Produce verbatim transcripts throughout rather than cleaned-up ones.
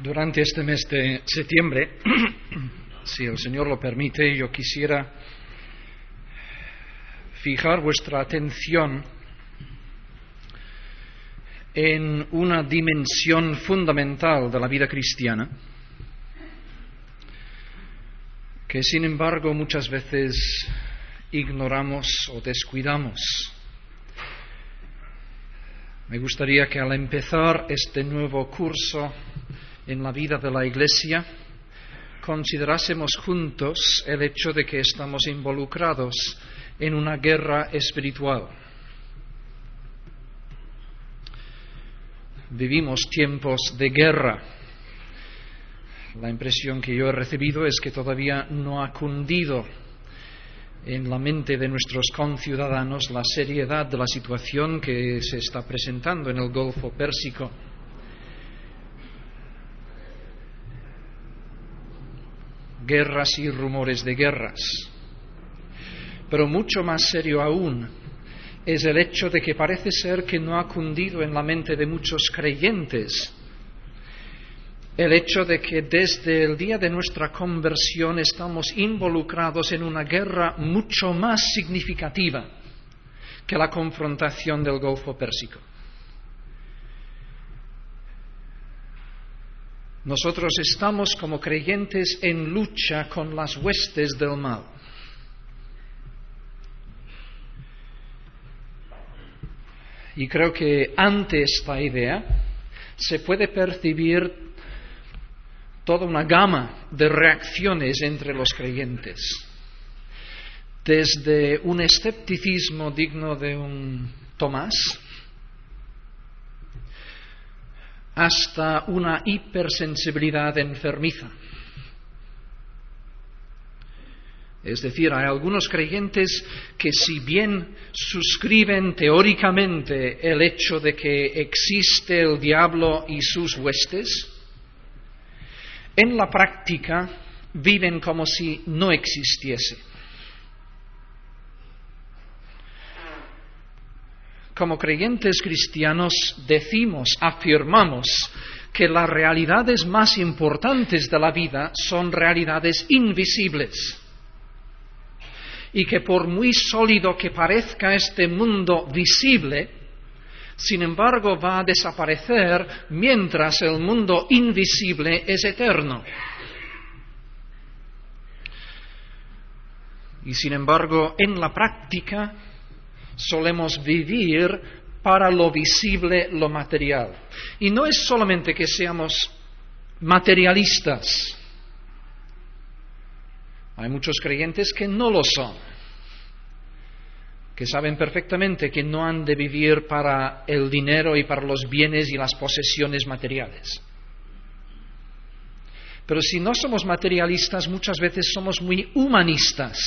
Durante este mes de septiembre, si el Señor lo permite, yo quisiera fijar vuestra atención en una dimensión fundamental de la vida cristiana, que sin embargo muchas veces ignoramos o descuidamos. Me gustaría que al empezar este nuevo curso en la vida de la Iglesia, considerásemos juntos el hecho de que estamos involucrados en una guerra espiritual. Vivimos tiempos de guerra. La impresión que yo he recibido es que todavía no ha cundido en la mente de nuestros conciudadanos la seriedad de la situación que se está presentando en el Golfo Pérsico. Guerras y rumores de guerras. Pero mucho más serio aún es el hecho de que parece ser que no ha cundido en la mente de muchos creyentes el hecho de que desde el día de nuestra conversión estamos involucrados en una guerra mucho más significativa que la confrontación del Golfo Pérsico. Nosotros estamos como creyentes en lucha con las huestes del mal. Y creo que ante esta idea se puede percibir toda una gama de reacciones entre los creyentes, desde un escepticismo digno de un Tomás hasta una hipersensibilidad enfermiza. Es decir, hay algunos creyentes que, si bien suscriben teóricamente el hecho de que existe el diablo y sus huestes, en la práctica viven como si no existiese. Como creyentes cristianos decimos, afirmamos que las realidades más importantes de la vida son realidades invisibles y que por muy sólido que parezca este mundo visible, sin embargo va a desaparecer mientras el mundo invisible es eterno. Y sin embargo, en la práctica solemos vivir para lo visible, lo material. Y no es solamente que seamos materialistas. Hay muchos creyentes que no lo son, que saben perfectamente que no han de vivir para el dinero y para los bienes y las posesiones materiales. Pero si no somos materialistas, muchas veces somos muy humanistas.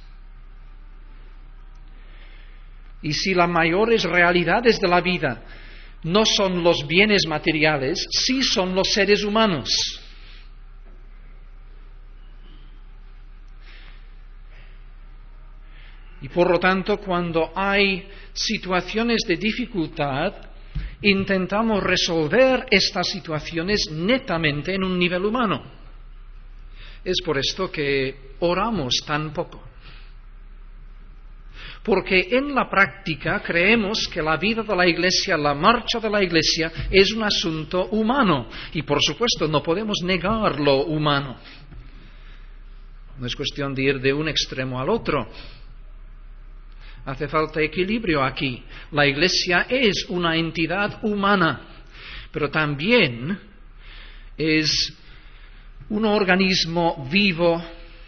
Y si las mayores realidades de la vida no son los bienes materiales, sí son los seres humanos. Y por lo tanto, cuando hay situaciones de dificultad, intentamos resolver estas situaciones netamente en un nivel humano. Es por esto que oramos tan poco. Porque en la práctica creemos que la vida de la Iglesia, la marcha de la Iglesia, es un asunto humano. Y por supuesto no podemos negar lo humano. No es cuestión de ir de un extremo al otro. Hace falta equilibrio aquí. La Iglesia es una entidad humana, pero también es un organismo vivo,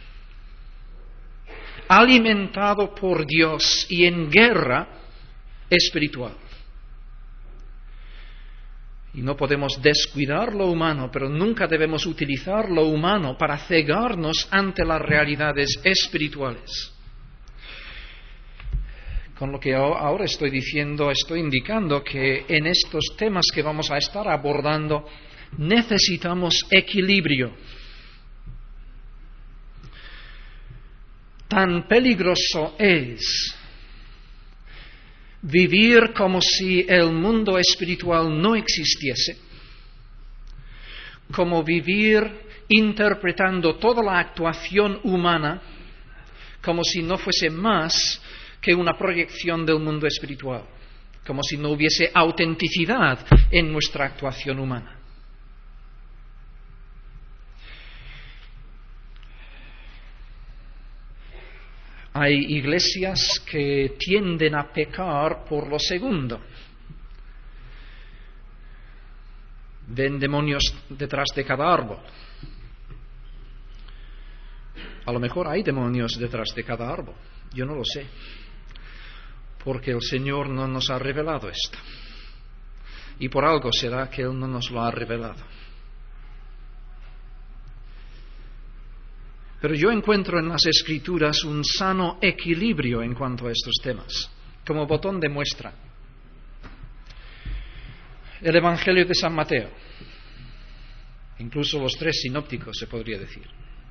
alimentado por Dios y en guerra espiritual. Y no podemos descuidar lo humano, pero nunca debemos utilizar lo humano para cegarnos ante las realidades espirituales. Con lo que ahora estoy diciendo, estoy indicando que en estos temas que vamos a estar abordando necesitamos equilibrio. Tan peligroso es vivir como si el mundo espiritual no existiese, como vivir interpretando toda la actuación humana como si no fuese más que una proyección del mundo espiritual, como si no hubiese autenticidad en nuestra actuación humana. Hay iglesias que tienden a pecar por lo segundo. Ven demonios detrás de cada árbol. A lo mejor hay demonios detrás de cada árbol. Yo no lo sé. Porque el Señor no nos ha revelado esto. Y por algo será que Él no nos lo ha revelado. Pero yo encuentro en las Escrituras un sano equilibrio en cuanto a estos temas. Como botón de muestra. El Evangelio de San Mateo. Incluso los tres sinópticos, se podría decir.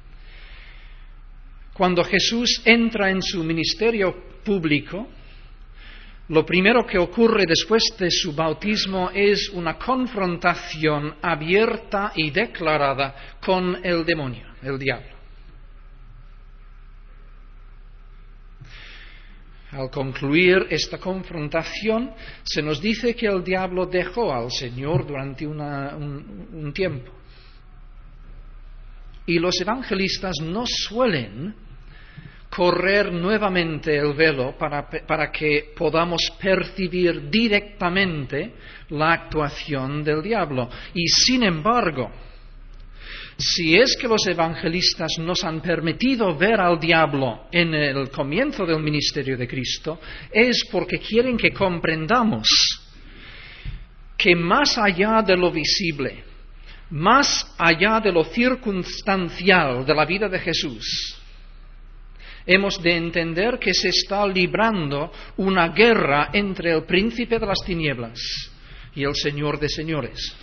Cuando Jesús entra en su ministerio público, lo primero que ocurre después de su bautismo es una confrontación abierta y declarada con el demonio, el diablo. Al concluir esta confrontación, se nos dice que el diablo dejó al Señor durante una, un, un tiempo. Y los evangelistas no suelen correr nuevamente el velo para, para que podamos percibir directamente la actuación del diablo. Y sin embargo, si es que los evangelistas nos han permitido ver al diablo en el comienzo del ministerio de Cristo, es porque quieren que comprendamos que más allá de lo visible, más allá de lo circunstancial de la vida de Jesús, hemos de entender que se está librando una guerra entre el príncipe de las tinieblas y el Señor de señores.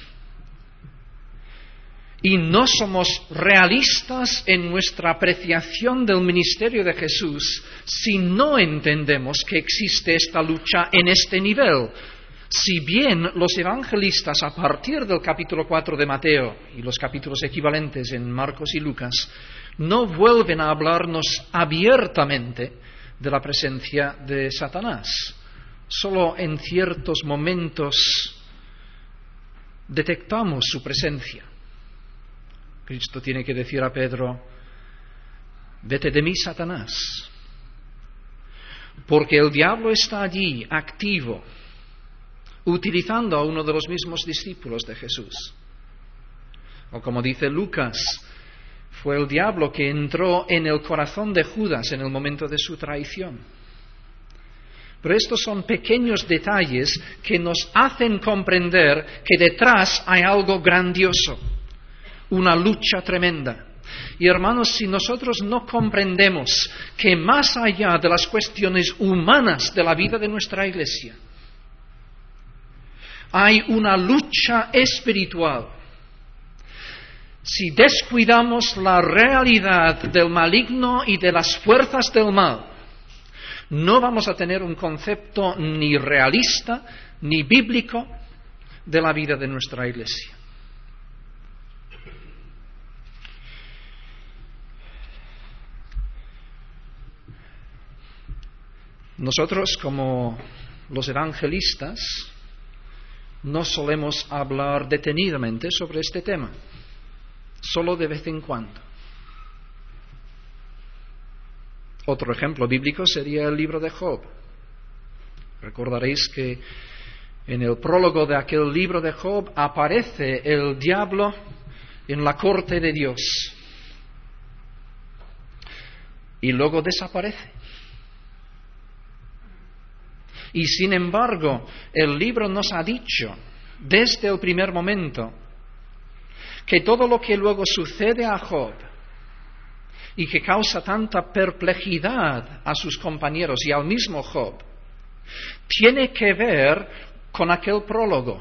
Y no somos realistas en nuestra apreciación del ministerio de Jesús si no entendemos que existe esta lucha en este nivel. Si bien los evangelistas, a partir del capítulo cuatro de Mateo y los capítulos equivalentes en Marcos y Lucas, no vuelven a hablarnos abiertamente de la presencia de Satanás. Solo en ciertos momentos detectamos su presencia. Cristo tiene que decir a Pedro: vete de mí, Satanás, porque el diablo está allí, activo, utilizando a uno de los mismos discípulos de Jesús. O como dice Lucas, fue el diablo que entró en el corazón de Judas en el momento de su traición. Pero estos son pequeños detalles que nos hacen comprender que detrás hay algo grandioso, una lucha tremenda. Y hermanos, si nosotros no comprendemos que más allá de las cuestiones humanas de la vida de nuestra iglesia, hay una lucha espiritual, si descuidamos la realidad del maligno y de las fuerzas del mal, no vamos a tener un concepto ni realista ni bíblico de la vida de nuestra iglesia. Nosotros, como los evangelistas, no solemos hablar detenidamente sobre este tema, solo de vez en cuando. Otro ejemplo bíblico sería el libro de Job. Recordaréis que en el prólogo de aquel libro de Job aparece el diablo en la corte de Dios y luego desaparece. Y sin embargo, el libro nos ha dicho desde el primer momento que todo lo que luego sucede a Job y que causa tanta perplejidad a sus compañeros y al mismo Job, tiene que ver con aquel prólogo,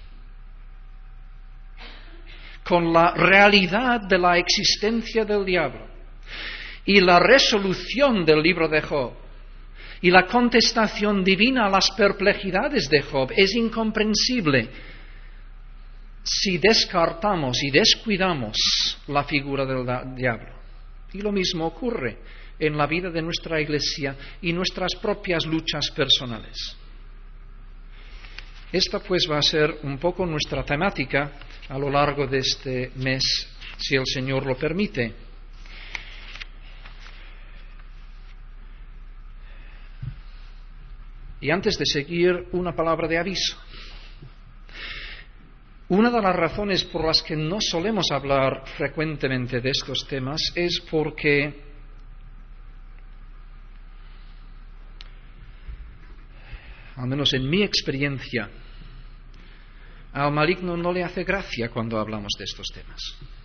con la realidad de la existencia del diablo y la resolución del libro de Job. Y la contestación divina a las perplejidades de Job es incomprensible. si descartamos y descuidamos la figura del diablo. Y lo mismo ocurre en la vida de nuestra Iglesia y nuestras propias luchas personales. Esta pues va a ser un poco nuestra temática a lo largo de este mes, si el Señor lo permite. Y antes de seguir, una palabra de aviso. Una de las razones por las que no solemos hablar frecuentemente de estos temas es porque al menos en mi experiencia, al maligno no le hace gracia cuando hablamos de estos temas.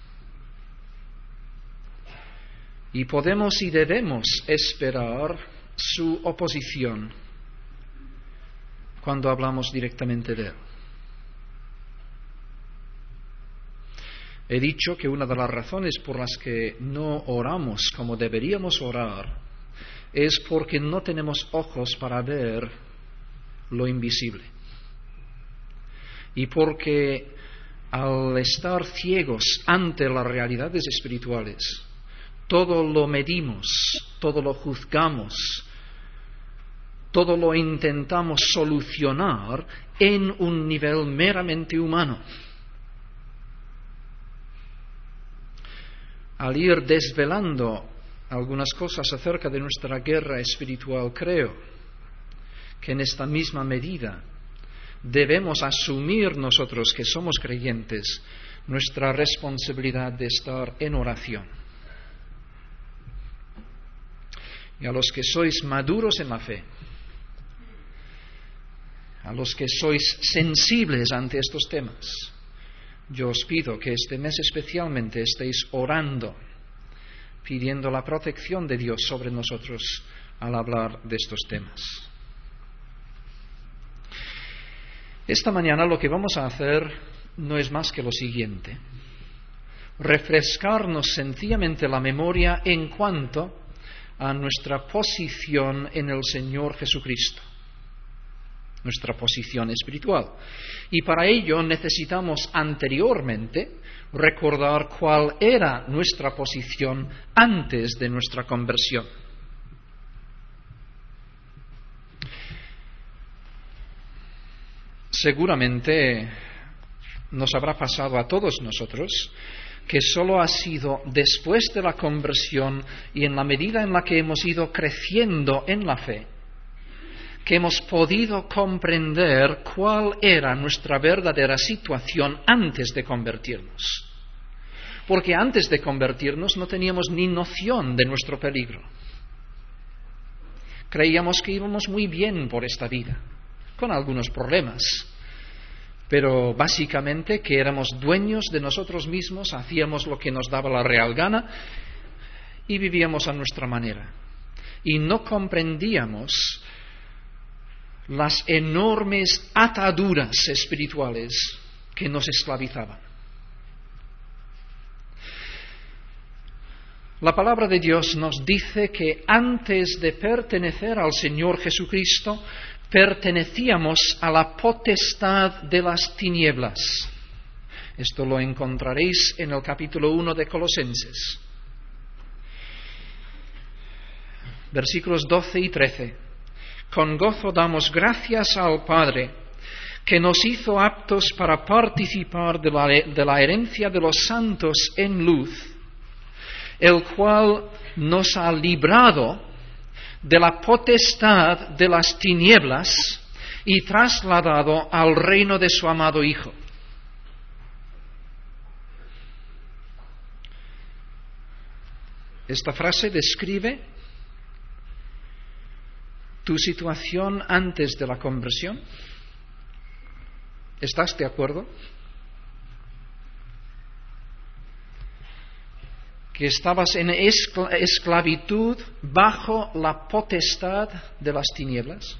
Y podemos y debemos esperar su oposición cuando hablamos directamente de él. He dicho que una de las razones por las que no oramos como deberíamos orar es porque no tenemos ojos para ver lo invisible. Y porque al estar ciegos ante las realidades espirituales, todo lo medimos, todo lo juzgamos, todo lo intentamos solucionar en un nivel meramente humano. Al ir desvelando algunas cosas acerca de nuestra guerra espiritual, creo que en esta misma medida debemos asumir nosotros que somos creyentes nuestra responsabilidad de estar en oración. Y a los que sois maduros en la fe, a los que sois sensibles ante estos temas, yo os pido que este mes especialmente estéis orando, pidiendo la protección de Dios sobre nosotros al hablar de estos temas. Esta mañana lo que vamos a hacer no es más que lo siguiente: refrescarnos sencillamente la memoria en cuanto a nuestra posición en el Señor Jesucristo, nuestra posición espiritual. Y para ello necesitamos anteriormente recordar cuál era nuestra posición antes de nuestra conversión. Seguramente nos habrá pasado a todos nosotros que solo ha sido después de la conversión y en la medida en la que hemos ido creciendo en la fe que hemos podido comprender cuál era nuestra verdadera situación antes de convertirnos. Porque antes de convertirnos no teníamos ni noción de nuestro peligro. Creíamos que íbamos muy bien por esta vida, con algunos problemas, pero básicamente que éramos dueños de nosotros mismos, hacíamos lo que nos daba la real gana y vivíamos a nuestra manera. Y no comprendíamos las enormes ataduras espirituales que nos esclavizaban. La palabra de Dios nos dice que antes de pertenecer al Señor Jesucristo, pertenecíamos a la potestad de las tinieblas. Esto lo encontraréis en el capítulo uno de Colosenses. Versículos doce y trece. Con gozo damos gracias al Padre, que nos hizo aptos para participar de la, de la herencia de los santos en luz, el cual nos ha librado de la potestad de las tinieblas y trasladado al reino de su amado Hijo. Esta frase describe tu situación antes de la conversión. ¿Estás de acuerdo? Que estabas en escl- esclavitud bajo la potestad de las tinieblas.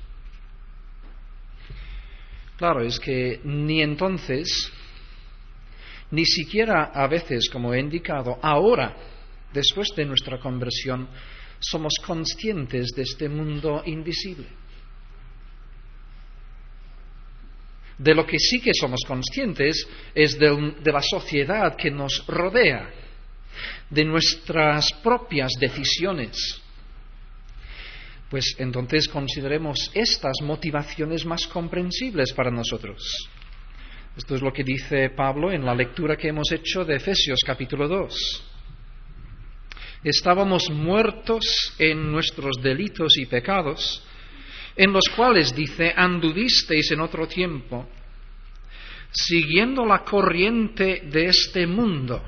Claro, es que ni entonces, ni siquiera a veces, como he indicado, ahora, después de nuestra conversión, somos conscientes de este mundo invisible. De lo que sí que somos conscientes es de, de la sociedad que nos rodea, de nuestras propias decisiones. Pues entonces consideremos estas motivaciones más comprensibles para nosotros. Esto es lo que dice Pablo en la lectura que hemos hecho de Efesios capítulo dos. Estábamos muertos en nuestros delitos y pecados, en los cuales, dice, anduvisteis en otro tiempo, siguiendo la corriente de este mundo,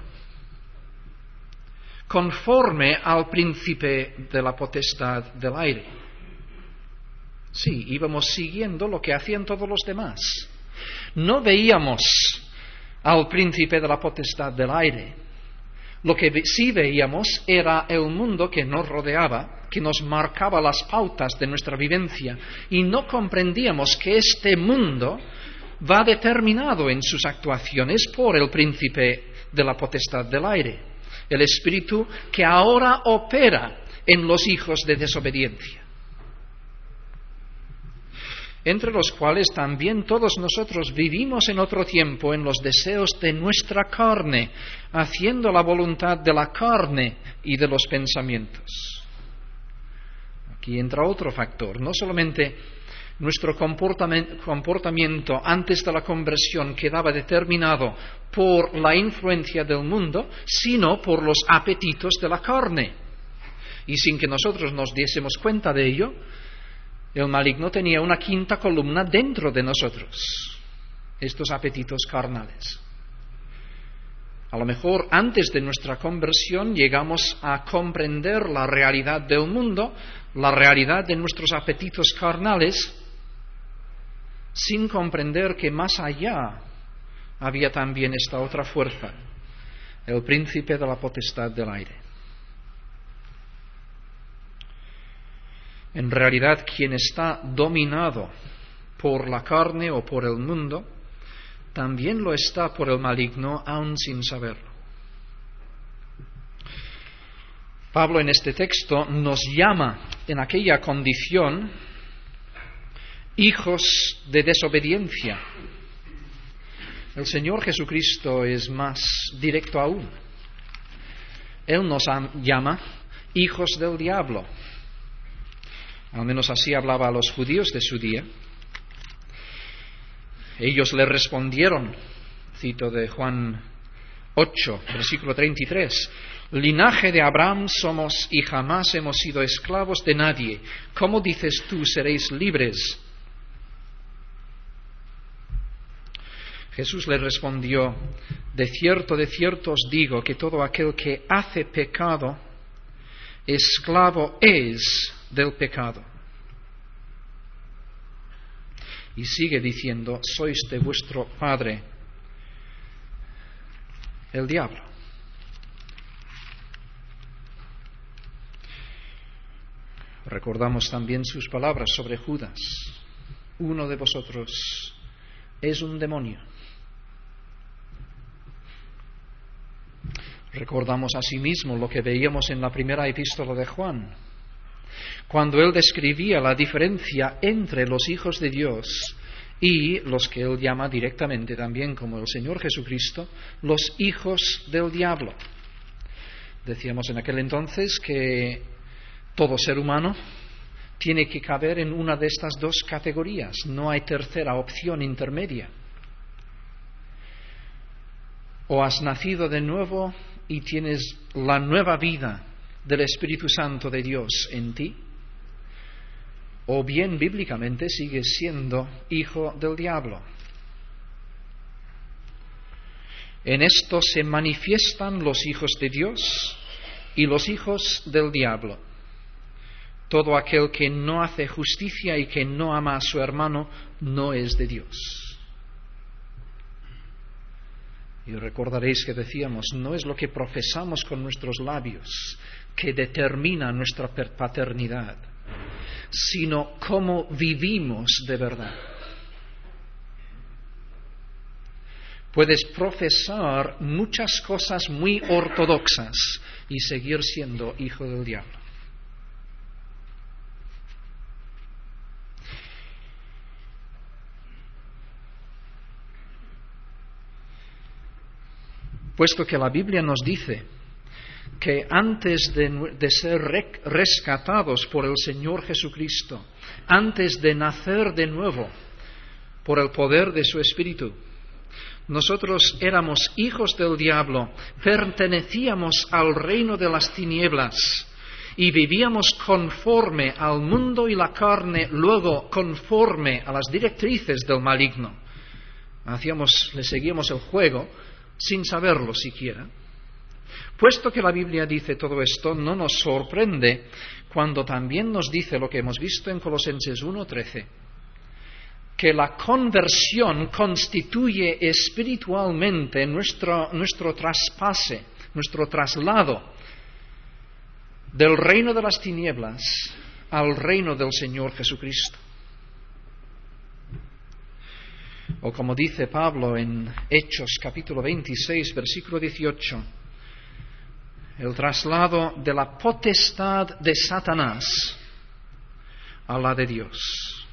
conforme al príncipe de la potestad del aire. Sí, íbamos siguiendo lo que hacían todos los demás. No veíamos al príncipe de la potestad del aire. Lo que sí veíamos era el mundo que nos rodeaba, que nos marcaba las pautas de nuestra vivencia, y no comprendíamos que este mundo va determinado en sus actuaciones por el príncipe de la potestad del aire, el espíritu que ahora opera en los hijos de desobediencia, entre los cuales también todos nosotros vivimos en otro tiempo en los deseos de nuestra carne, haciendo la voluntad de la carne y de los pensamientos. Aquí entra otro factor, no solamente nuestro comportamiento antes de la conversión quedaba determinado por la influencia del mundo, sino por los apetitos de la carne. Y sin que nosotros nos diésemos cuenta de ello, el maligno tenía una quinta columna dentro de nosotros, estos apetitos carnales. A lo mejor antes de nuestra conversión llegamos a comprender la realidad del mundo, la realidad de nuestros apetitos carnales, sin comprender que más allá había también esta otra fuerza, el príncipe de la potestad del aire. En realidad, quien está dominado por la carne o por el mundo, también lo está por el maligno, aun sin saberlo. Pablo en este texto nos llama en aquella condición hijos de desobediencia. El Señor Jesucristo es más directo aún. Él nos llama hijos del diablo. Al menos así hablaba a los judíos de su día. Ellos le respondieron, cito de Juan ocho, versículo treinta y tres, linaje de Abraham somos y jamás hemos sido esclavos de nadie. ¿Cómo dices tú seréis libres? Jesús le respondió, de cierto, de cierto os digo que todo aquel que hace pecado, esclavo es del pecado. Y sigue diciendo, sois de vuestro padre, el diablo. Recordamos también sus palabras sobre Judas. Uno de vosotros es un demonio. Recordamos asimismo lo que veíamos en la primera epístola de Juan, cuando él describía la diferencia entre los hijos de Dios y los que él llama directamente también como el Señor Jesucristo, los hijos del diablo. Decíamos en aquel entonces que todo ser humano tiene que caber en una de estas dos categorías, no hay tercera opción intermedia. O has nacido de nuevo y tienes la nueva vida del Espíritu Santo de Dios en ti, o bien bíblicamente sigues siendo hijo del diablo. En esto se manifiestan los hijos de Dios y los hijos del diablo. Todo aquel que no hace justicia y que no ama a su hermano no es de Dios. Y recordaréis que decíamos, no es lo que profesamos con nuestros labios que determina nuestra paternidad, sino cómo vivimos de verdad. Puedes profesar muchas cosas muy ortodoxas y seguir siendo hijo del diablo. puesto que la Biblia nos dice que antes de, de ser rescatados por el Señor Jesucristo, antes de nacer de nuevo por el poder de su Espíritu, nosotros éramos hijos del diablo, pertenecíamos al reino de las tinieblas y vivíamos conforme al mundo y la carne, luego conforme a las directrices del maligno. Hacíamos, le seguíamos el juego sin saberlo siquiera. Puesto que la Biblia dice todo esto, no nos sorprende cuando también nos dice lo que hemos visto en Colosenses uno trece, que la conversión constituye espiritualmente nuestro, nuestro traspase, nuestro traslado del reino de las tinieblas al reino del Señor Jesucristo. O como dice Pablo en Hechos capítulo veintiséis, versículo dieciocho, el traslado de la potestad de Satanás a la de Dios.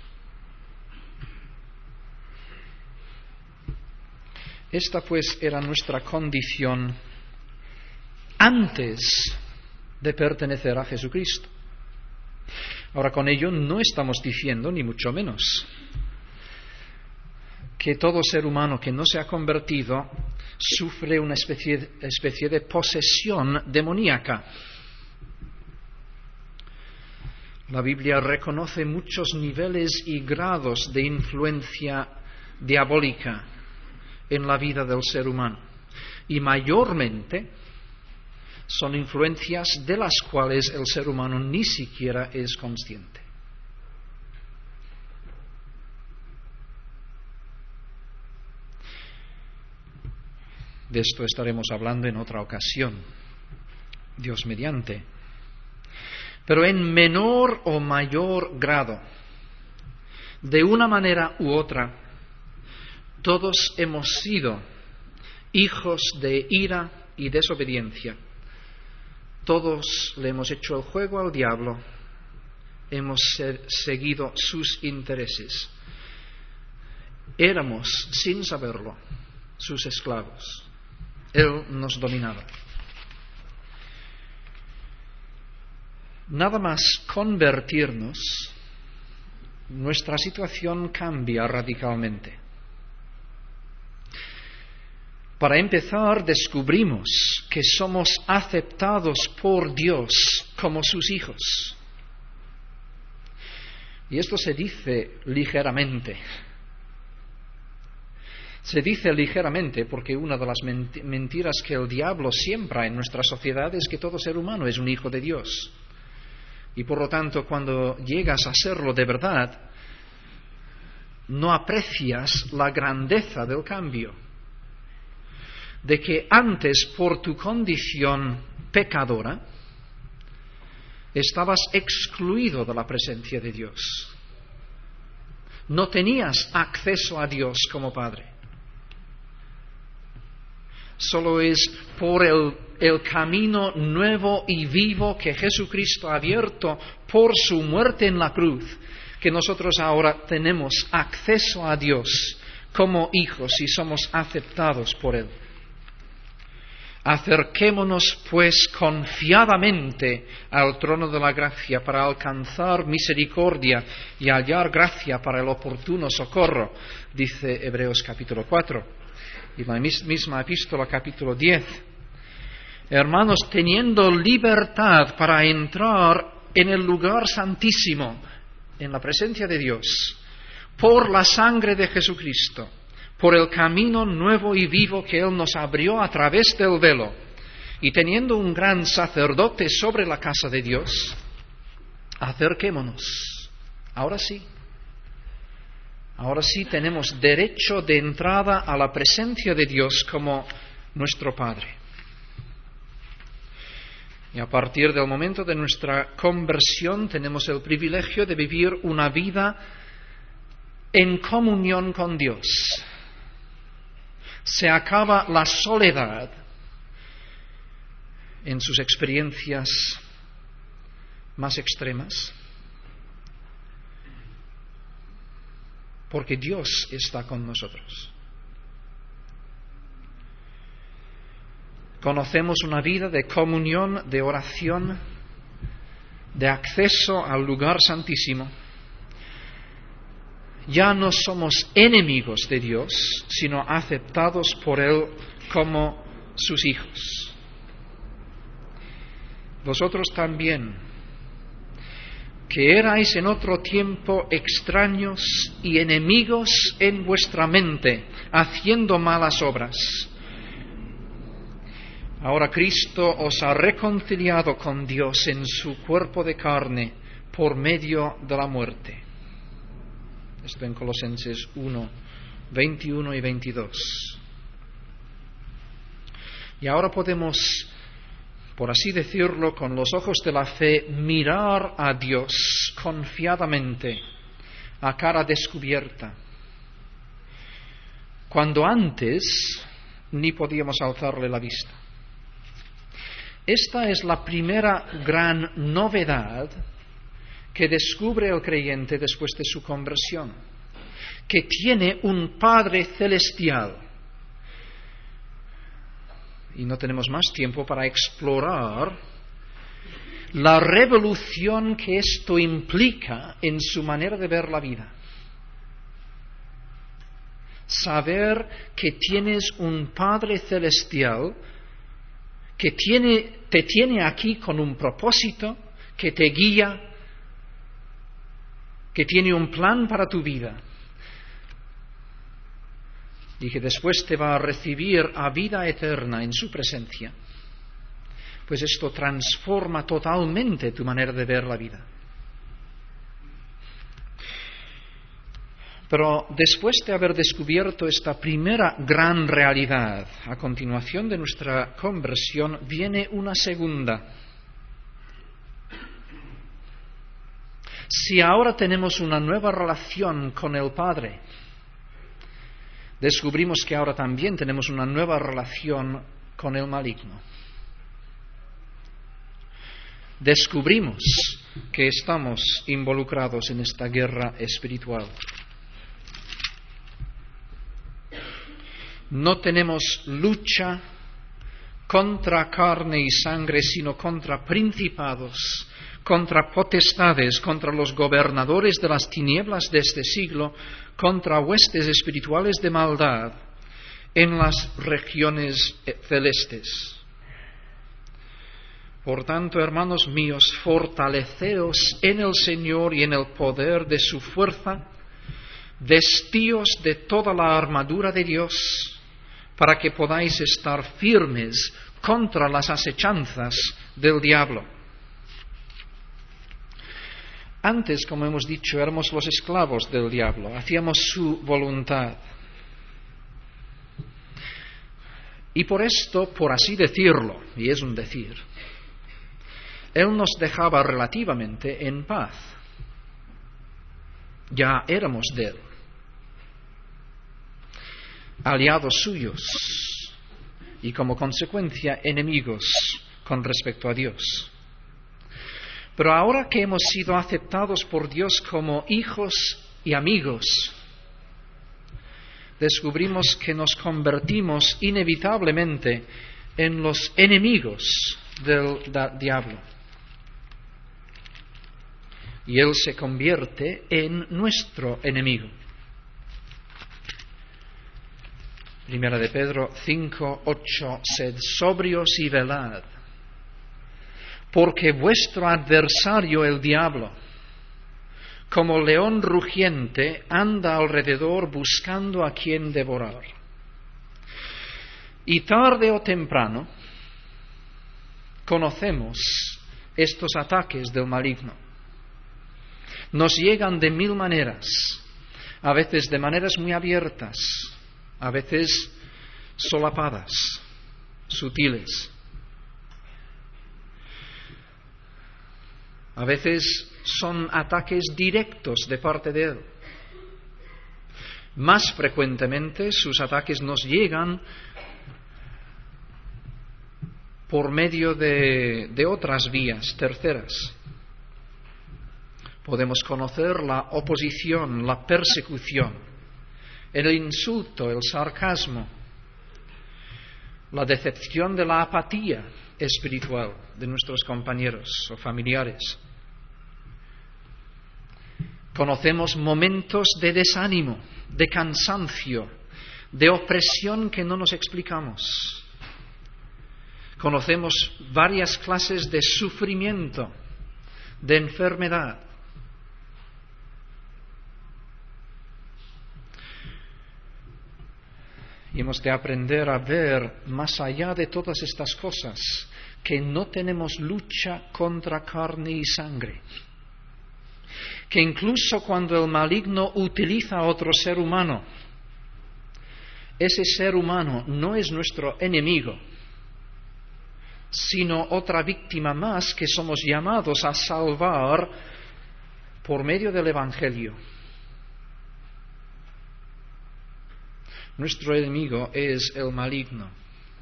Esta pues era nuestra condición antes de pertenecer a Jesucristo. Ahora, con ello no estamos diciendo, ni mucho menos, que todo ser humano que no se ha convertido sufre una especie, especie de posesión demoníaca. La Biblia reconoce muchos niveles y grados de influencia diabólica en la vida del ser humano, y mayormente son influencias de las cuales el ser humano ni siquiera es consciente. De esto estaremos hablando en otra ocasión, Dios mediante. Pero en menor o mayor grado, de una manera u otra, todos hemos sido hijos de ira y desobediencia. Todos le hemos hecho el juego al diablo, hemos seguido sus intereses. Éramos, sin saberlo, sus esclavos. Él nos dominaba. Nada más convertirnos, nuestra situación cambia radicalmente. Para empezar, descubrimos que somos aceptados por Dios como sus hijos. Y esto se dice ligeramente. Se dice ligeramente porque una de las mentiras que el diablo siembra en nuestra sociedad es que todo ser humano es un hijo de Dios. Y por lo tanto, cuando llegas a serlo de verdad, no aprecias la grandeza del cambio. De que antes, por tu condición pecadora, estabas excluido de la presencia de Dios. No tenías acceso a Dios como Padre. Solo es por el, el camino nuevo y vivo que Jesucristo ha abierto por su muerte en la cruz, que nosotros ahora tenemos acceso a Dios como hijos y somos aceptados por Él. Acerquémonos, pues, confiadamente al trono de la gracia para alcanzar misericordia y hallar gracia para el oportuno socorro, dice Hebreos capítulo cuatro. Y la misma epístola capítulo diez. Hermanos, teniendo libertad para entrar en el lugar santísimo, en la presencia de Dios, por la sangre de Jesucristo, por el camino nuevo y vivo que Él nos abrió a través del velo, y teniendo un gran sacerdote sobre la casa de Dios, acerquémonos. Ahora sí. Ahora sí tenemos derecho de entrada a la presencia de Dios como nuestro Padre. Y a partir del momento de nuestra conversión tenemos el privilegio de vivir una vida en comunión con Dios. Se acaba la soledad en sus experiencias más extremas, porque Dios está con nosotros. Conocemos una vida de comunión, de oración, de acceso al lugar santísimo. Ya no somos enemigos de Dios, sino aceptados por Él como sus hijos. Vosotros también, que erais en otro tiempo extraños y enemigos en vuestra mente, haciendo malas obras. Ahora Cristo os ha reconciliado con Dios en su cuerpo de carne por medio de la muerte. Esto en Colosenses uno, veintiuno y veintidós. Y ahora podemos, por así decirlo, con los ojos de la fe, mirar a Dios confiadamente, a cara descubierta, cuando antes ni podíamos alzarle la vista. Esta es la primera gran novedad que descubre el creyente después de su conversión, que tiene un Padre celestial. Y no tenemos más tiempo para explorar la revolución que esto implica en su manera de ver la vida. Saber que tienes un Padre celestial que tiene, te tiene aquí con un propósito, que te guía, que tiene un plan para tu vida y que después te va a recibir a vida eterna en su presencia, pues esto transforma totalmente tu manera de ver la vida. Pero después de haber descubierto esta primera gran realidad, a continuación de nuestra conversión viene una segunda. Si ahora tenemos una nueva relación con el Padre, descubrimos que ahora también tenemos una nueva relación con el maligno. Descubrimos que estamos involucrados en esta guerra espiritual. No tenemos lucha contra carne y sangre, sino contra principados, contra potestades, contra los gobernadores de las tinieblas de este siglo, contra huestes espirituales de maldad en las regiones celestes. Por tanto, hermanos míos, fortaleceos en el Señor y en el poder de su fuerza, vestíos de toda la armadura de Dios, para que podáis estar firmes contra las asechanzas del diablo. Antes, como hemos dicho, éramos los esclavos del diablo, hacíamos su voluntad. Y por esto, por así decirlo, y es un decir, Él nos dejaba relativamente en paz. Ya éramos de Él, aliados suyos y como consecuencia enemigos con respecto a Dios. Pero ahora que hemos sido aceptados por Dios como hijos y amigos, descubrimos que nos convertimos inevitablemente en los enemigos del diablo. Y Él se convierte en nuestro enemigo. Primera de Pedro cinco, ocho, sed sobrios y velad, porque vuestro adversario el diablo, como león rugiente, anda alrededor buscando a quien devorar. Y tarde o temprano conocemos estos ataques del maligno. Nos llegan de mil maneras, a veces de maneras muy abiertas, a veces solapadas, sutiles. A veces son ataques directos de parte de Él. Más frecuentemente sus ataques nos llegan por medio de, de otras vías terceras. Podemos conocer la oposición, la persecución, el insulto, el sarcasmo, la decepción de la apatía espiritual de nuestros compañeros o familiares. Conocemos momentos de desánimo, de cansancio, de opresión que no nos explicamos. Conocemos varias clases de sufrimiento, de enfermedad. Y hemos de aprender a ver más allá de todas estas cosas que no tenemos lucha contra carne y sangre. Que incluso cuando el maligno utiliza a otro ser humano, ese ser humano no es nuestro enemigo, sino otra víctima más que somos llamados a salvar por medio del Evangelio. Nuestro enemigo es el maligno.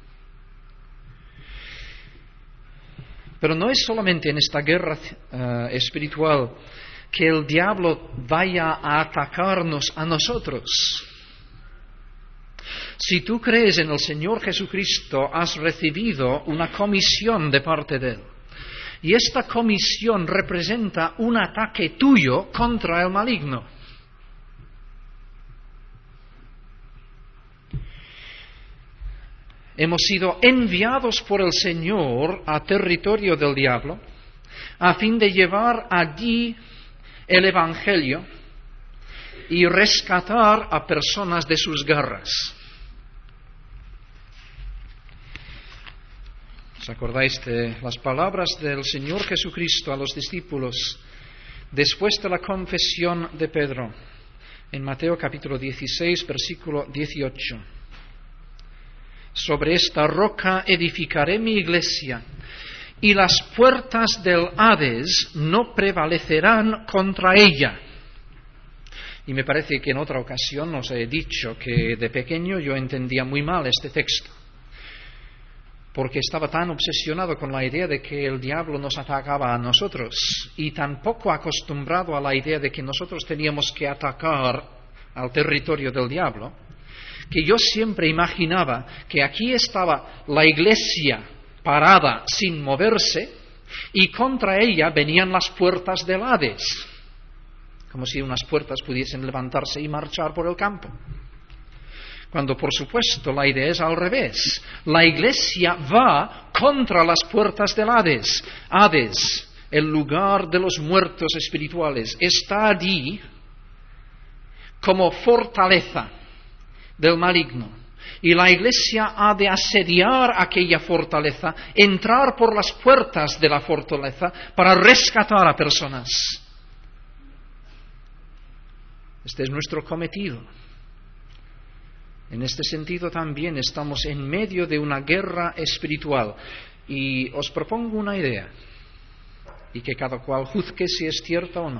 Pero no es solamente en esta guerra uh, espiritual que el diablo vaya a atacarnos a nosotros. Si tú crees en el Señor Jesucristo, has recibido una comisión de parte de Él. Y esta comisión representa un ataque tuyo contra el maligno. Hemos sido enviados por el Señor a territorio del diablo a fin de llevar allí el Evangelio y rescatar a personas de sus garras. ¿Os acordáis de las palabras del Señor Jesucristo a los discípulos después de la confesión de Pedro en Mateo capítulo dieciséis, versículo dieciocho? Sobre esta roca edificaré mi iglesia, y las puertas del Hades no prevalecerán contra ella. Y me parece que en otra ocasión os he dicho que de pequeño yo entendía muy mal este texto, porque estaba tan obsesionado con la idea de que el diablo nos atacaba a nosotros, y tan poco acostumbrado a la idea de que nosotros teníamos que atacar al territorio del diablo, que yo siempre imaginaba que aquí estaba la iglesia parada sin moverse y contra ella venían las puertas del Hades, como si unas puertas pudiesen levantarse y marchar por el campo. Cuando por supuesto la idea es al revés. La iglesia va contra las puertas del Hades. Hades, el lugar de los muertos espirituales, está allí como fortaleza del maligno, y la iglesia ha de asediar aquella fortaleza, entrar por las puertas de la fortaleza para rescatar a personas. Este es nuestro cometido. En este sentido también estamos en medio de una guerra espiritual, y os propongo una idea, y que cada cual juzgue si es cierta o no.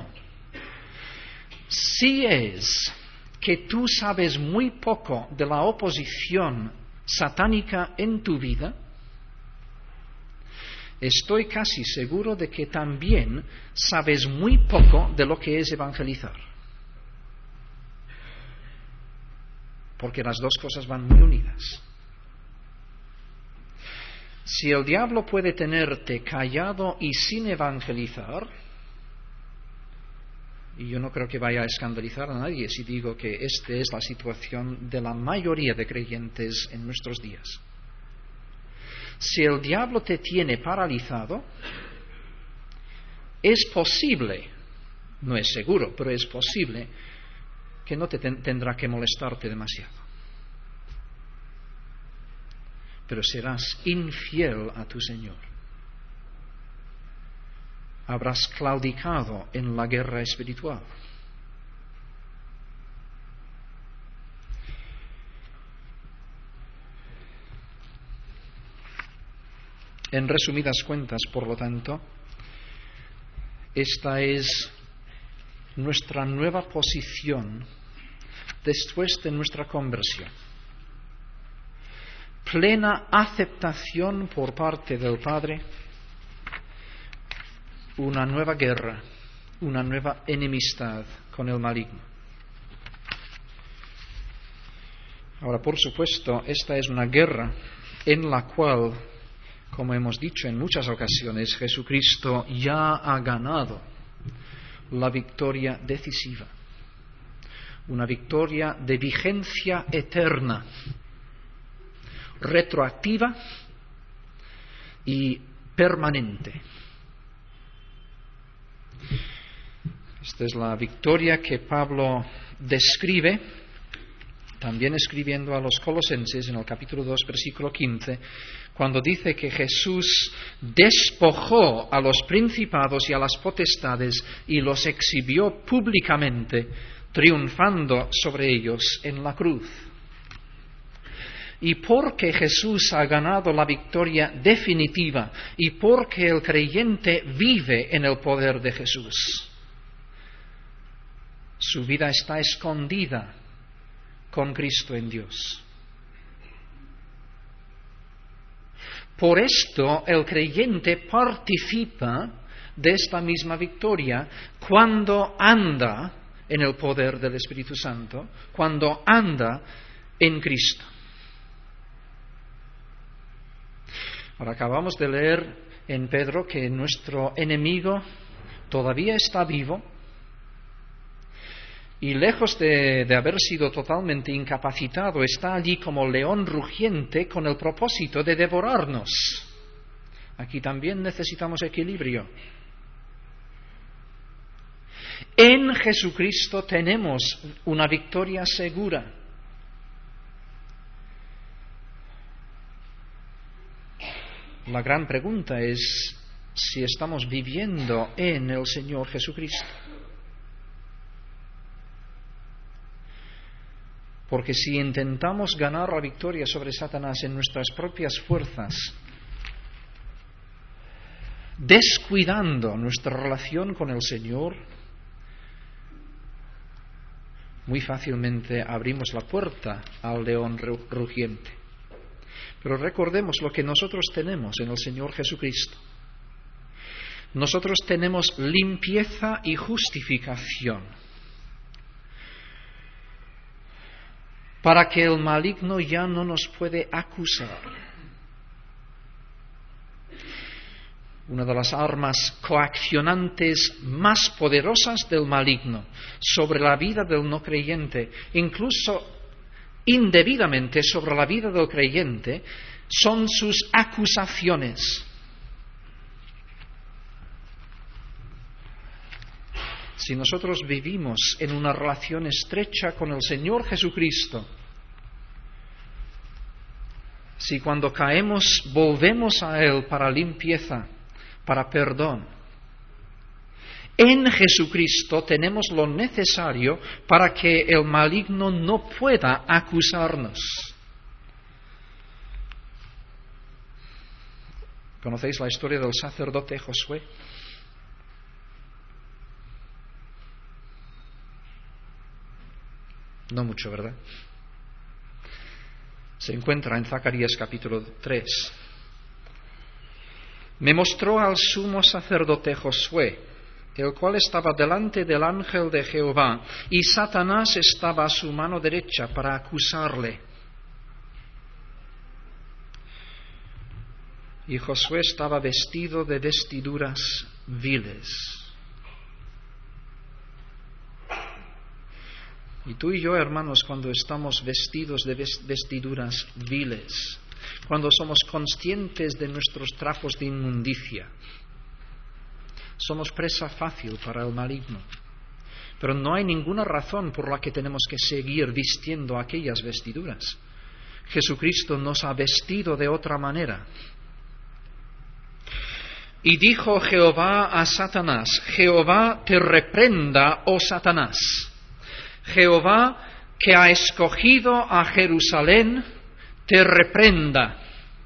Si es que tú sabes muy poco de la oposición satánica en tu vida, estoy casi seguro de que también sabes muy poco de lo que es evangelizar. Porque las dos cosas van muy unidas. Si el diablo puede tenerte callado y sin evangelizar, y yo no creo que vaya a escandalizar a nadie si digo que esta es la situación de la mayoría de creyentes en nuestros días. Si el diablo te tiene paralizado, es posible, no es seguro, pero es posible que no te ten- tendrá que molestarte demasiado. Pero serás infiel a tu Señor. Habrás claudicado en la guerra espiritual. En resumidas cuentas, por lo tanto, esta es nuestra nueva posición después de nuestra conversión. Plena aceptación por parte del Padre, una nueva guerra, una nueva enemistad con el maligno. Ahora, por supuesto, esta es una guerra en la cual, como hemos dicho en muchas ocasiones, Jesucristo ya ha ganado la victoria decisiva, una victoria de vigencia eterna, retroactiva y permanente. Esta es la victoria que Pablo describe, también escribiendo a los Colosenses en el capítulo dos, versículo quince, cuando dice que Jesús despojó a los principados y a las potestades y los exhibió públicamente, triunfando sobre ellos en la cruz. Y porque Jesús ha ganado la victoria definitiva y porque el creyente vive en el poder de Jesús, su vida está escondida con Cristo en Dios. Por esto el creyente participa de esta misma victoria cuando anda en el poder del Espíritu Santo, cuando anda en Cristo. Ahora acabamos de leer en Pedro que nuestro enemigo todavía está vivo y lejos de, de haber sido totalmente incapacitado, está allí como león rugiente con el propósito de devorarnos. Aquí también necesitamos equilibrio. En Jesucristo tenemos una victoria segura. La gran pregunta es si estamos viviendo en el Señor Jesucristo. Porque si intentamos ganar la victoria sobre Satanás en nuestras propias fuerzas, descuidando nuestra relación con el Señor, muy fácilmente abrimos la puerta al león rugiente. Pero recordemos lo que nosotros tenemos en el Señor Jesucristo. Nosotros tenemos limpieza y justificación, para que el maligno ya no nos puede acusar. Una de las armas coaccionantes más poderosas del maligno sobre la vida del no creyente, incluso indebidamente sobre la vida del creyente, son sus acusaciones. Si nosotros vivimos en una relación estrecha con el Señor Jesucristo, si cuando caemos volvemos a Él para limpieza, para perdón, en Jesucristo tenemos lo necesario para que el maligno no pueda acusarnos. ¿Conocéis la historia del sacerdote Josué? No mucho, ¿verdad? Se encuentra en Zacarías capítulo tres. Me mostró al sumo sacerdote Josué, el cual estaba delante del ángel de Jehová, y Satanás estaba a su mano derecha para acusarle. Y Josué estaba vestido de vestiduras viles. Y tú y yo, hermanos, cuando estamos vestidos de vestiduras viles, cuando somos conscientes de nuestros trapos de inmundicia, somos presa fácil para el maligno. Pero no hay ninguna razón por la que tenemos que seguir vistiendo aquellas vestiduras. Jesucristo nos ha vestido de otra manera. Y dijo Jehová a Satanás: Jehová te reprenda, oh Satanás. Jehová, que ha escogido a Jerusalén, te reprenda.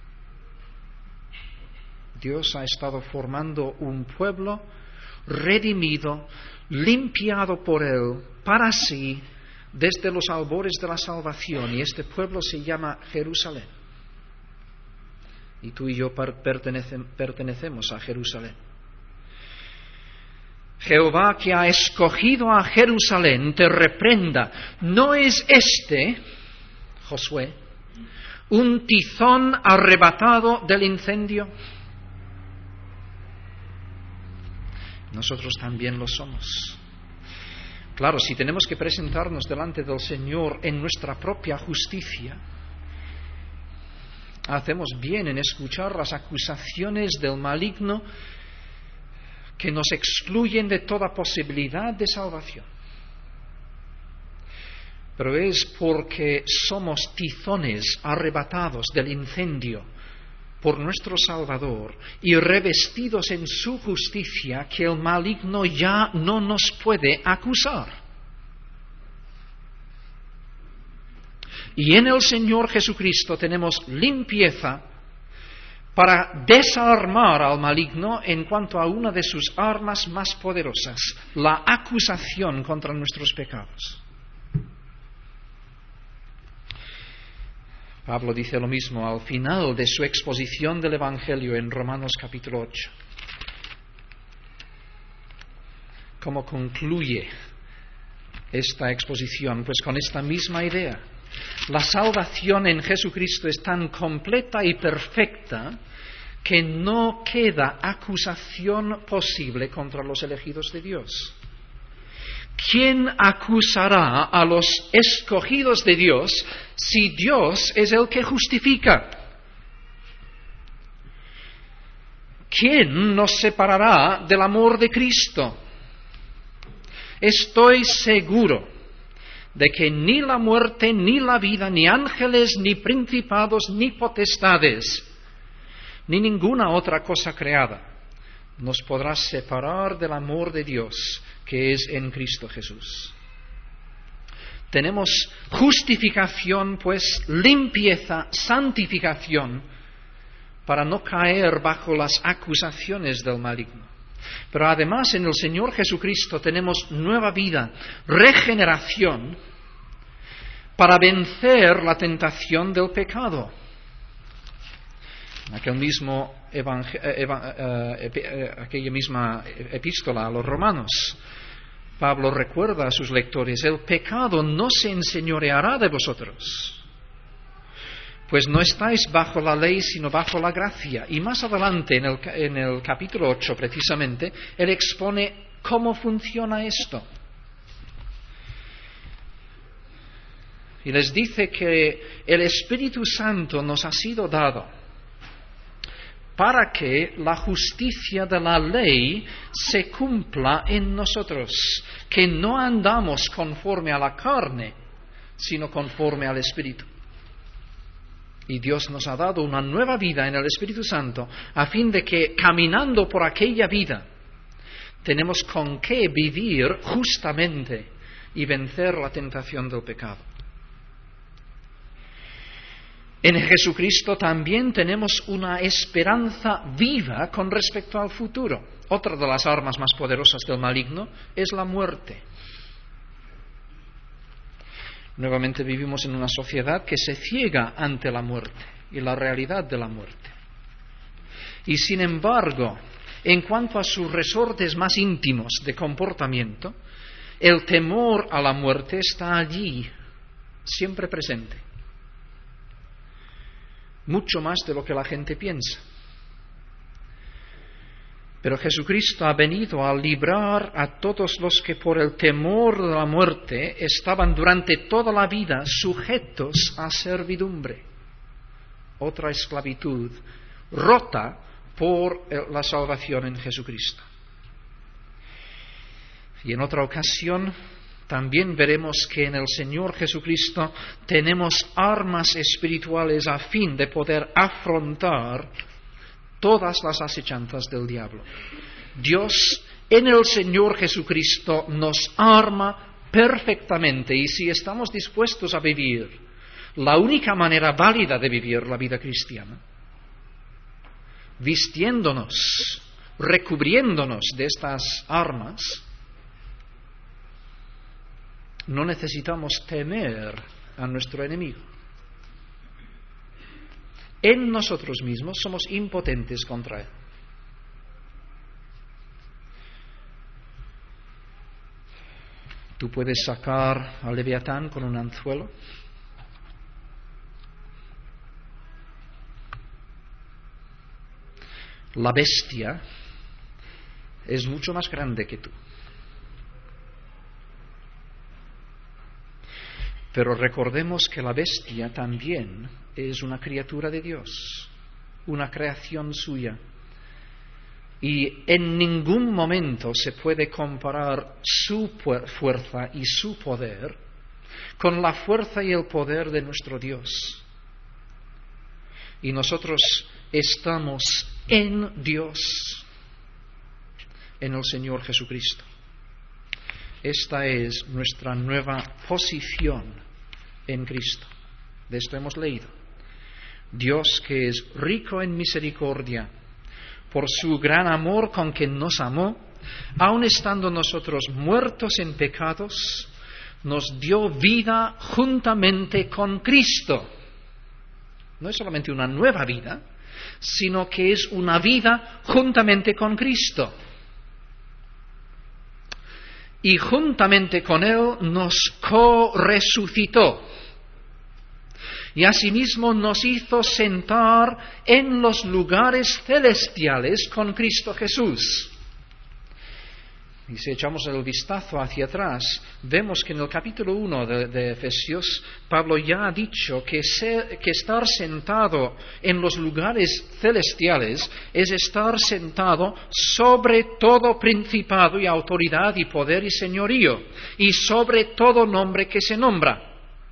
Dios ha estado formando un pueblo redimido, limpiado por Él, para sí, desde los albores de la salvación, y este pueblo se llama Jerusalén. Y tú y yo pertenecen, pertenecemos a Jerusalén. Jehová, que ha escogido a Jerusalén, te reprenda. No es este, Josué, un tizón arrebatado del incendio? Nosotros también lo somos. Claro, si tenemos que presentarnos delante del Señor en nuestra propia justicia, hacemos bien en escuchar las acusaciones del maligno que nos excluyen de toda posibilidad de salvación. Pero es porque somos tizones arrebatados del incendio por nuestro Salvador y revestidos en su justicia que el maligno ya no nos puede acusar. Y en el Señor Jesucristo tenemos limpieza para desarmar al maligno en cuanto a una de sus armas más poderosas, la acusación contra nuestros pecados. Pablo dice lo mismo al final de su exposición del Evangelio en Romanos capítulo ocho. ¿Cómo concluye esta exposición? Pues con esta misma idea. La salvación en Jesucristo es tan completa y perfecta que no queda acusación posible contra los elegidos de Dios. ¿Quién acusará a los escogidos de Dios si Dios es el que justifica? ¿Quién nos separará del amor de Cristo? Estoy seguro de que ni la muerte, ni la vida, ni ángeles, ni principados, ni potestades, ni ninguna otra cosa creada nos podrá separar del amor de Dios que es en Cristo Jesús. Tenemos justificación, pues, limpieza, santificación, para no caer bajo las acusaciones del maligno. Pero además en el Señor Jesucristo tenemos nueva vida, regeneración, para vencer la tentación del pecado. Aquel mismo evang- eva- eh, eh, aquella misma epístola a los romanos, Pablo recuerda a sus lectores: el pecado no se enseñoreará de vosotros, pues no estáis bajo la ley sino bajo la gracia. Y más adelante en el, en el capítulo ocho precisamente, él expone cómo funciona esto. Y les dice que el Espíritu Santo nos ha sido dado para que la justicia de la ley se cumpla en nosotros, que no andamos conforme a la carne, sino conforme al Espíritu. Y Dios nos ha dado una nueva vida en el Espíritu Santo, a fin de que, caminando por aquella vida, tenemos con qué vivir justamente y vencer la tentación del pecado. En Jesucristo también tenemos una esperanza viva con respecto al futuro. Otra de las armas más poderosas del maligno es la muerte. Nuevamente vivimos en una sociedad que se ciega ante la muerte y la realidad de la muerte. Y sin embargo, en cuanto a sus resortes más íntimos de comportamiento, el temor a la muerte está allí, siempre presente. Mucho más de lo que la gente piensa. Pero Jesucristo ha venido a librar a todos los que por el temor de la muerte estaban durante toda la vida sujetos a servidumbre. Otra esclavitud rota por la salvación en Jesucristo. Y en otra ocasión también veremos que en el Señor Jesucristo tenemos armas espirituales a fin de poder afrontar todas las asechanzas del diablo. Dios en el Señor Jesucristo nos arma perfectamente, y si estamos dispuestos a vivir la única manera válida de vivir la vida cristiana, vistiéndonos, recubriéndonos de estas armas, no necesitamos temer a nuestro enemigo. En nosotros mismos somos impotentes contra él. Tú puedes sacar al Leviatán con un anzuelo. La bestia es mucho más grande que tú. Pero recordemos que la bestia también es una criatura de Dios, una creación suya. Y en ningún momento se puede comparar su fuerza y su poder con la fuerza y el poder de nuestro Dios. Y nosotros estamos en Dios, en el Señor Jesucristo. Esta es nuestra nueva posición en Cristo. De esto hemos leído. Dios, que es rico en misericordia, por su gran amor con que nos amó, aun estando nosotros muertos en pecados, nos dio vida juntamente con Cristo. No es solamente una nueva vida, sino que es una vida juntamente con Cristo. Y juntamente con Él nos co-resucitó. Y asimismo nos hizo sentar en los lugares celestiales con Cristo Jesús. Y si echamos el vistazo hacia atrás, vemos que en el capítulo uno de, de Efesios, Pablo ya ha dicho que, ser, que estar sentado en los lugares celestiales es estar sentado sobre todo principado y autoridad y poder y señorío, y sobre todo nombre que se nombra.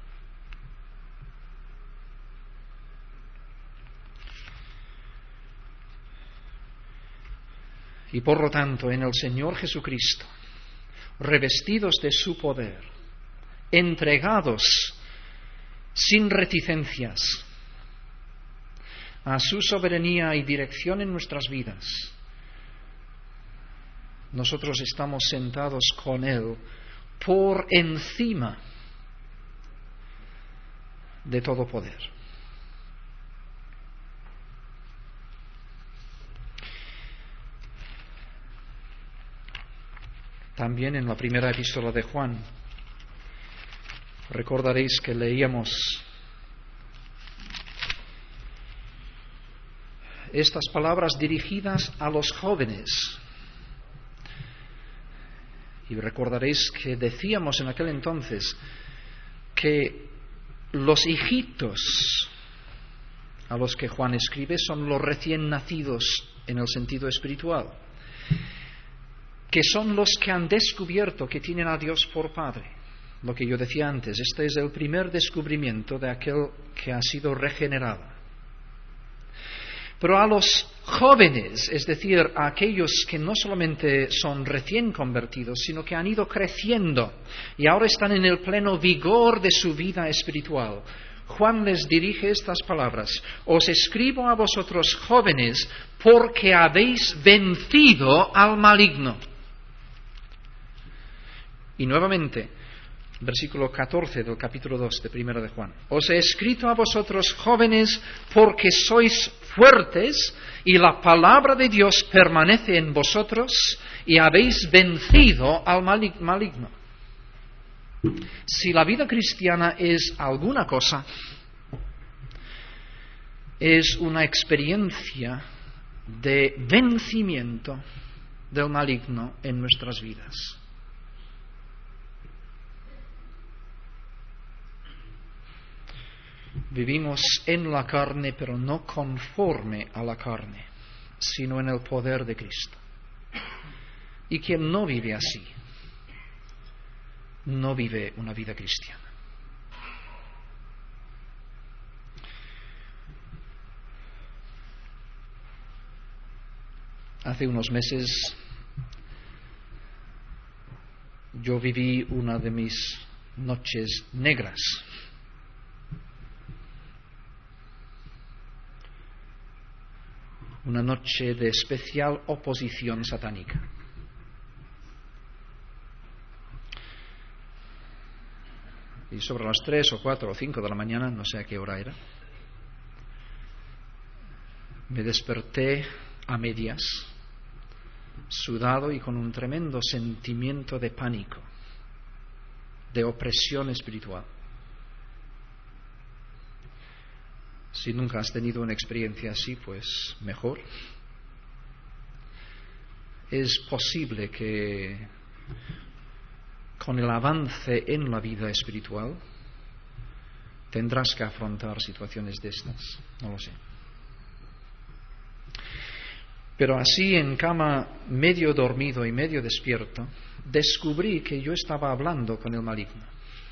Y por lo tanto, en el Señor Jesucristo, revestidos de su poder, entregados sin reticencias a su soberanía y dirección en nuestras vidas, nosotros estamos sentados con Él por encima de todo poder. También en la primera epístola de Juan, recordaréis que leíamos estas palabras dirigidas a los jóvenes. Y recordaréis que decíamos en aquel entonces que los hijitos a los que Juan escribe son los recién nacidos en el sentido espiritual, que son los que han descubierto que tienen a Dios por Padre. Lo que yo decía antes, este es el primer descubrimiento de aquel que ha sido regenerado. Pero a los jóvenes, es decir, a aquellos que no solamente son recién convertidos, sino que han ido creciendo y ahora están en el pleno vigor de su vida espiritual, Juan les dirige estas palabras: os escribo a vosotros jóvenes porque habéis vencido al maligno. Y nuevamente, versículo catorce del capítulo dos de Primera de Juan. Os he escrito a vosotros jóvenes porque sois fuertes y la palabra de Dios permanece en vosotros y habéis vencido al maligno. Si la vida cristiana es alguna cosa, es una experiencia de vencimiento del maligno en nuestras vidas. Vivimos en la carne, pero no conforme a la carne, sino en el poder de Cristo. Y quien no vive así, no vive una vida cristiana. Hace unos meses yo viví una de mis noches negras. Una noche de especial oposición satánica. Y sobre las tres o cuatro o cinco de la mañana, no sé a qué hora era, me desperté a medias, sudado y con un tremendo sentimiento de pánico, de opresión espiritual. Si nunca has tenido una experiencia así, pues mejor. es posible que con el avance en la vida espiritual tendrás que afrontar situaciones de estas, no lo sé. Pero así, en cama, medio dormido y medio despierto, descubrí que yo estaba hablando con el maligno.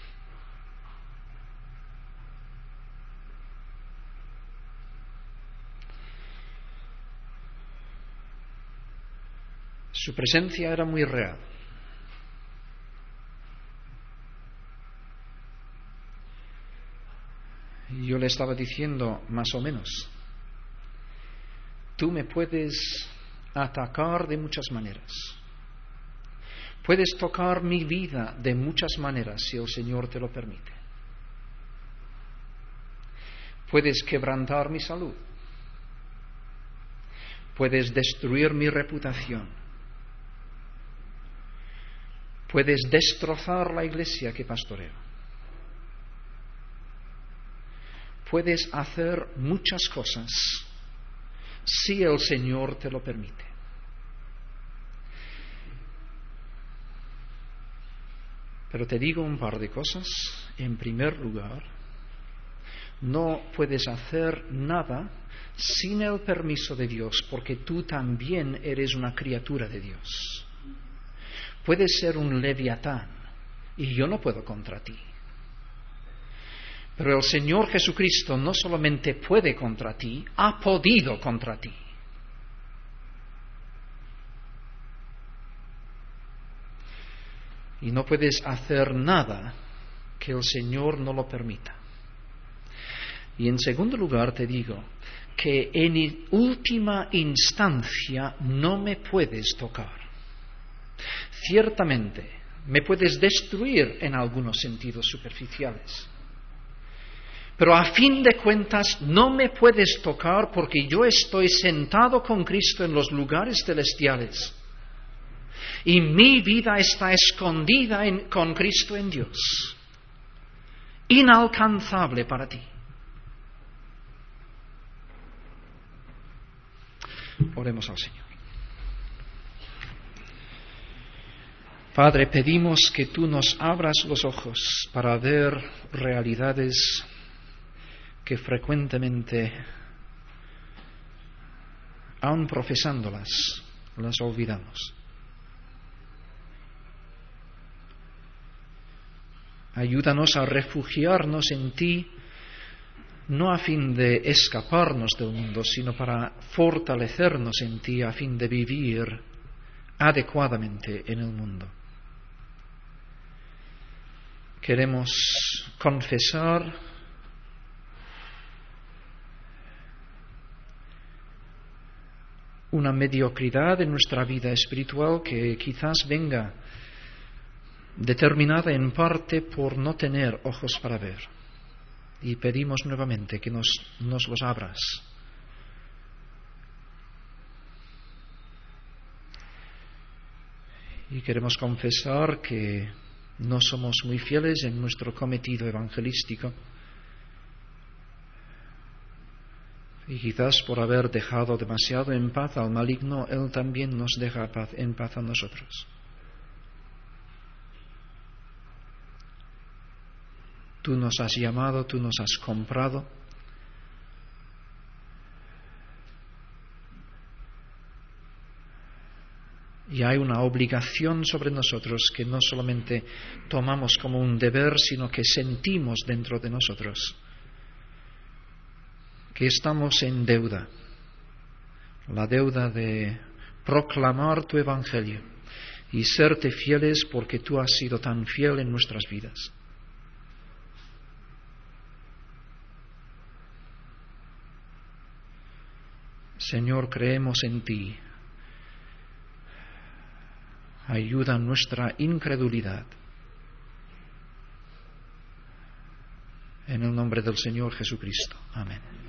Su presencia era muy real. Y yo le estaba diciendo, más o menos, tú me puedes atacar de muchas maneras. Puedes tocar mi vida de muchas maneras si el Señor te lo permite. Puedes quebrantar mi salud. Puedes destruir mi reputación. Puedes destrozar la iglesia que pastoreo. Puedes hacer muchas cosas si el Señor te lo permite. Pero te digo un par de cosas. En primer lugar, no puedes hacer nada sin el permiso de Dios, porque tú también eres una criatura de Dios. Puedes ser un leviatán y yo no puedo contra ti. Pero el Señor Jesucristo no solamente puede contra ti, ha podido contra ti. Y no puedes hacer nada que el Señor no lo permita. Y en segundo lugar te digo que en última instancia no me puedes tocar. Ciertamente me puedes destruir en algunos sentidos superficiales. Pero a fin de cuentas no me puedes tocar porque yo estoy sentado con Cristo en los lugares celestiales. Y mi vida está escondida en, con Cristo en Dios. Inalcanzable para ti. Oremos al Señor. Padre, pedimos que tú nos abras los ojos para ver realidades que frecuentemente, aun profesándolas, las olvidamos. Ayúdanos a refugiarnos en ti, no a fin de escaparnos del mundo, sino para fortalecernos en ti a fin de vivir adecuadamente en el mundo. Queremos confesar una mediocridad en nuestra vida espiritual que quizás venga determinada en parte por no tener ojos para ver. Y pedimos nuevamente que nos, nos los abras. Y queremos confesar que no somos muy fieles en nuestro cometido evangelístico. Y quizás por haber dejado demasiado en paz al maligno, él también nos deja en paz a nosotros. Tú nos has llamado, tú nos has comprado. Y hay una obligación sobre nosotros que no solamente tomamos como un deber, sino que sentimos dentro de nosotros. Que estamos en deuda. La deuda de proclamar tu evangelio y serte fieles porque tú has sido tan fiel en nuestras vidas. Señor, creemos en ti. Ayuda nuestra incredulidad. En el nombre del Señor Jesucristo. Amén.